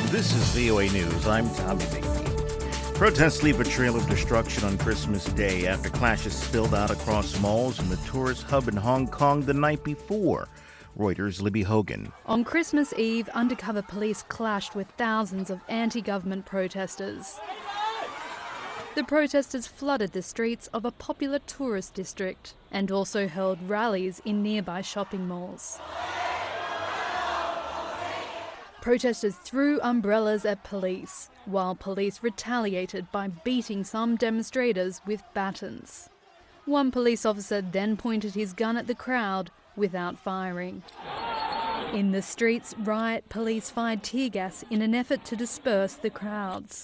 This is VOA News. I'm Tommy McNeil. Protests leave a trail of destruction on Christmas Day after clashes spilled out across malls in the tourist hub in Hong Kong the night before. Reuters' Libby Hogan. On Christmas Eve, undercover police clashed with thousands of anti-government protesters. The protesters flooded the streets of a popular tourist district and also held rallies in nearby shopping malls. Protesters threw umbrellas at police, while police retaliated by beating some demonstrators with batons. One police officer then pointed his gun at the crowd without firing. In the streets, riot police fired tear gas in an effort to disperse the crowds.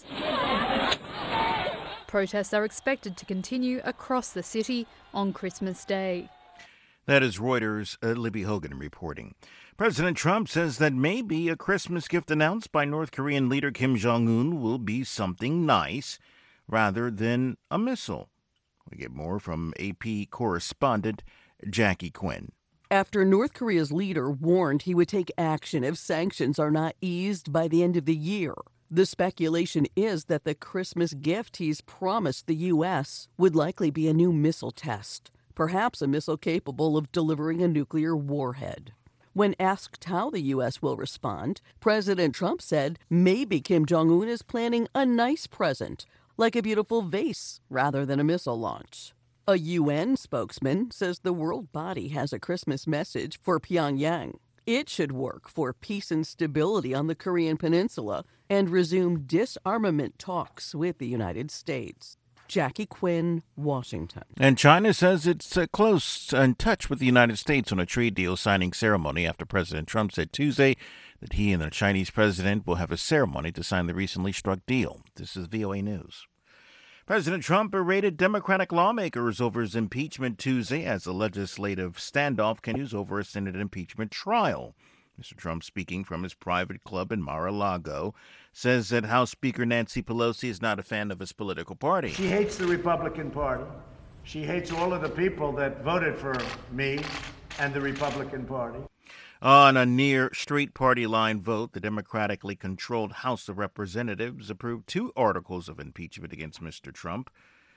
Protests are expected to continue across the city on Christmas Day. That is Reuters' Libby Hogan reporting. President Trump says that maybe a Christmas gift announced by North Korean leader Kim Jong-un will be something nice rather than a missile. We get more from AP correspondent Jackie Quinn. After North Korea's leader warned he would take action if sanctions are not eased by the end of the year, the speculation is that the Christmas gift he's promised the U.S. would likely be a new missile test, perhaps a missile capable of delivering a nuclear warhead. When asked how the U.S. will respond, President Trump said maybe Kim Jong-un is planning a nice present, like a beautiful vase, rather than a missile launch. A UN spokesman says the world body has a Christmas message for Pyongyang. It should work for peace and stability on the Korean peninsula and resume disarmament talks with the United States. Jackie Quinn, Washington. And China says it's close in touch with the United States on a trade deal signing ceremony after President Trump said Tuesday that he and the Chinese president will have a ceremony to sign the recently struck deal. This is VOA News. President Trump berated Democratic lawmakers over his impeachment Tuesday as a legislative standoff continues over a Senate impeachment trial. Mr. Trump, speaking from his private club in Mar-a-Lago, says that House Speaker Nancy Pelosi is not a fan of his political party. She hates the Republican Party. She hates all of the people that voted for me and the Republican Party. On a near straight party line vote, the democratically controlled House of Representatives approved 2 articles of impeachment against Mr. Trump,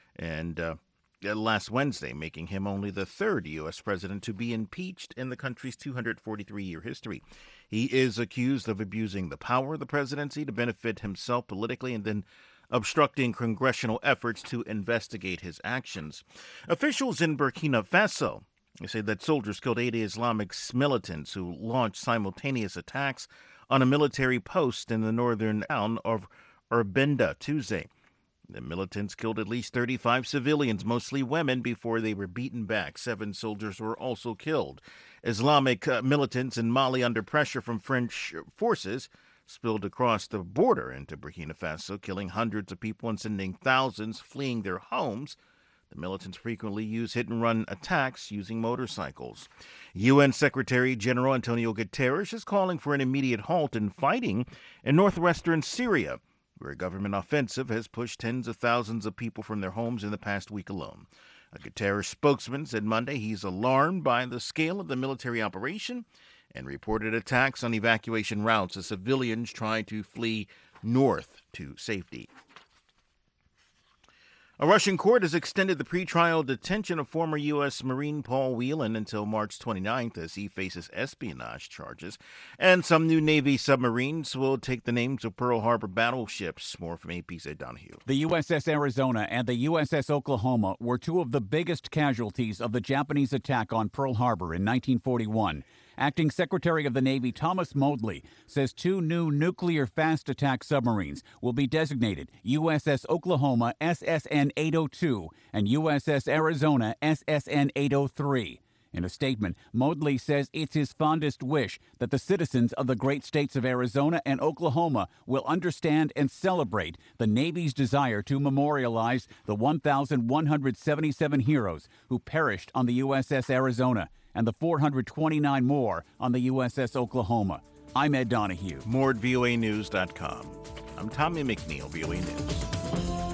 and last Wednesday, making him only the 3rd U.S. president to be impeached in the country's 243-year history. He is accused of abusing the power of the presidency to benefit himself politically and then obstructing congressional efforts to investigate his actions. Officials in Burkina Faso say that soldiers killed 80 Islamic militants who launched simultaneous attacks on a military post in the northern town of Urbenda Tuesday. The militants killed at least 35 civilians, mostly women, before they were beaten back. 7 soldiers were also killed. Islamic militants in Mali, under pressure from French forces, spilled across the border into Burkina Faso, killing hundreds of people and sending thousands fleeing their homes. The militants frequently use hit-and-run attacks using motorcycles. UN Secretary General Antonio Guterres is calling for an immediate halt in fighting in northwestern Syria, where a government offensive has pushed tens of thousands of people from their homes in the past week alone. A Guterres spokesman said Monday he's alarmed by the scale of the military operation and reported attacks on evacuation routes as civilians try to flee north to safety. A Russian court has extended the pretrial detention of former U.S. Marine Paul Whelan until March 29th as he faces espionage charges. And some new Navy submarines will take the names of Pearl Harbor battleships. More from AP's Ed Donahue. The USS Arizona and the USS Oklahoma were 2 of the biggest casualties of the Japanese attack on Pearl Harbor in 1941. Acting Secretary of the Navy Thomas Modly says 2 new nuclear fast attack submarines will be designated USS Oklahoma SSN 802 and USS Arizona SSN 803. In a statement, Modly says it's his fondest wish that the citizens of the great states of Arizona and Oklahoma will understand and celebrate the Navy's desire to memorialize the 1,177 heroes who perished on the USS Arizona and the 429 more on the USS Oklahoma. I'm Ed Donahue. More at voanews.com. I'm Tommy McNeil, VOA News.